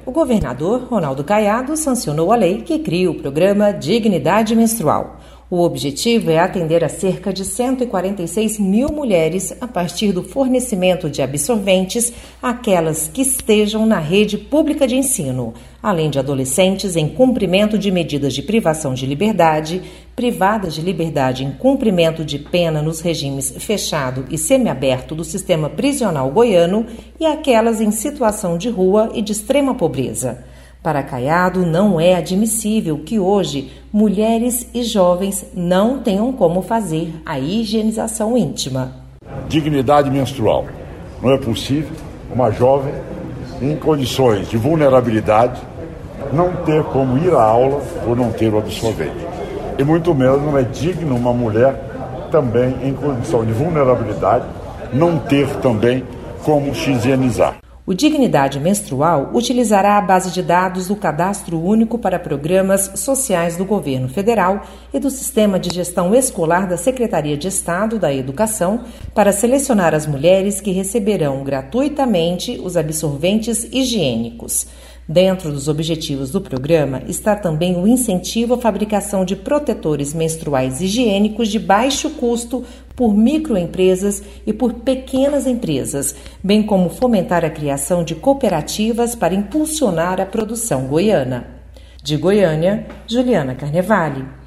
O governador Ronaldo Caiado sancionou a lei que cria o programa Dignidade Menstrual. O objetivo é atender a cerca de 146 mil mulheres a partir do fornecimento de absorventes àquelas que estejam na rede pública de ensino, além de adolescentes em cumprimento de medidas de privação de liberdade, privadas de liberdade em cumprimento de pena nos regimes fechado e semiaberto do sistema prisional goiano e aquelas em situação de rua e de extrema pobreza. Para Caiado, não é admissível que hoje mulheres e jovens não tenham como fazer a higienização íntima. Dignidade menstrual. Não é possível uma jovem em condições de vulnerabilidade não ter como ir à aula por não ter o absorvente. E muito menos não é digno uma mulher também em condição de vulnerabilidade não ter também como se higienizar. O Dignidade Menstrual utilizará a base de dados do Cadastro Único para Programas Sociais do Governo Federal e do Sistema de Gestão Escolar da Secretaria de Estado da Educação para selecionar as mulheres que receberão gratuitamente os absorventes higiênicos. Dentro dos objetivos do programa está também o incentivo à fabricação de protetores menstruais higiênicos de baixo custo por microempresas e por pequenas empresas, bem como fomentar a criação de cooperativas para impulsionar a produção goiana. De Goiânia, Juliana Carnevale.